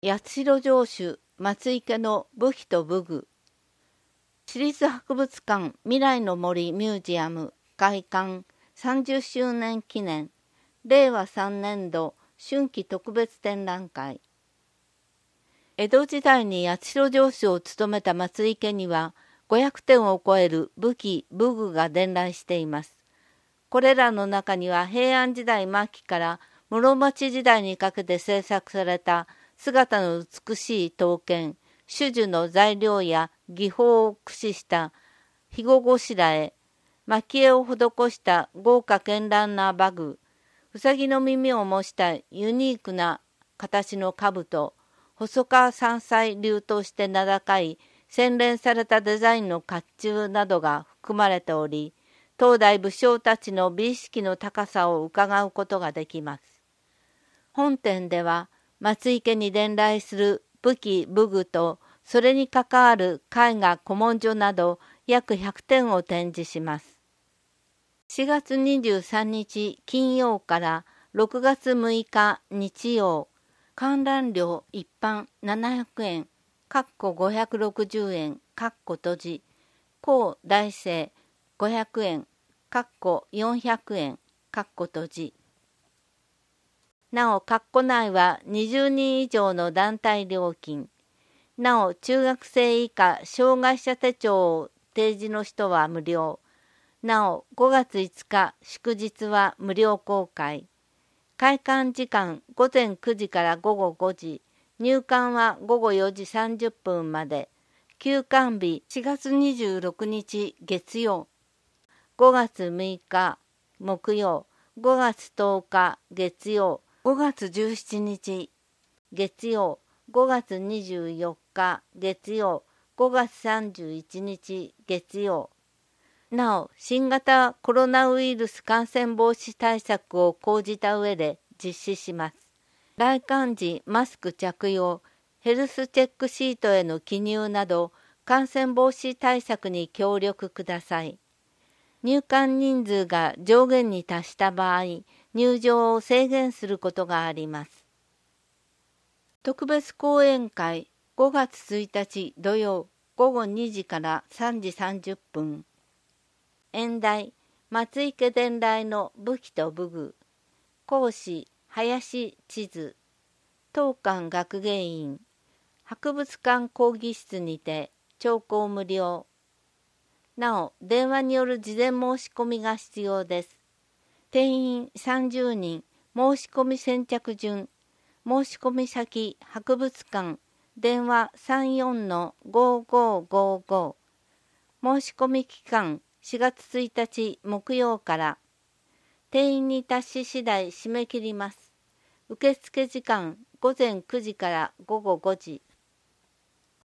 八代城主松池の武器と武具。市立博物館未来の森ミュージアム開館30周年記念令和3年度春季特別展覧会。江戸時代に八代城主を務めた松井家には500点を超える武器・武具が伝来しています。これらの中には平安時代末期から室町時代にかけて制作された姿の美しい刀剣、種々の材料や技法を駆使した肥後ごしらえ、蒔絵を施した豪華絢爛な馬具、うさぎの耳を模したユニークな形の兜、細川山菜流として名高い洗練されたデザインの甲冑などが含まれており、当代武将たちの美意識の高さを伺うことができます。本展では松井家に伝来する武器・武具とそれに関わる絵画・古文書など約100点を展示します。4月23日金曜から6月6日日曜、観覧料一般700円、560円、閉じ、高大生500円、400円、閉じ。なお、括弧内は20人以上の団体料金。なお、中学生以下障害者手帳を提示の人は無料。なお、5月5日祝日は無料公開。開館時間午前9時から午後5時。入館は午後4時30分まで。休館日4月26日月曜。5月6日木曜。5月10日月曜。5月17日月曜。5月24日月曜。5月31日月曜。なお、新型コロナウイルス感染防止対策を講じた上で実施します。来館時マスク着用、ヘルスチェックシートへの記入など感染防止対策に協力ください。入館人数が上限に達した場合、入場を制限することがあります。特別講演会5月1日土曜午後2時から3時30分。演題、松井家伝来の武器と武具。講師、林千鶴。当館学芸員。博物館講義室にて、聴講無料。なお、電話による事前申し込みが必要です。定員30人、申し込み先着順。申し込み先、博物館。電話34-5555。申し込み期間、4月1日木曜から。定員に達し次第締め切ります。受付時間午前9時から午後5時。